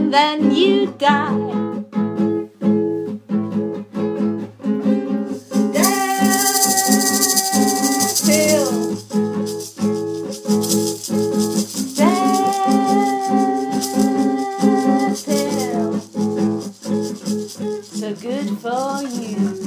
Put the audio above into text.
and then you die. So good for you.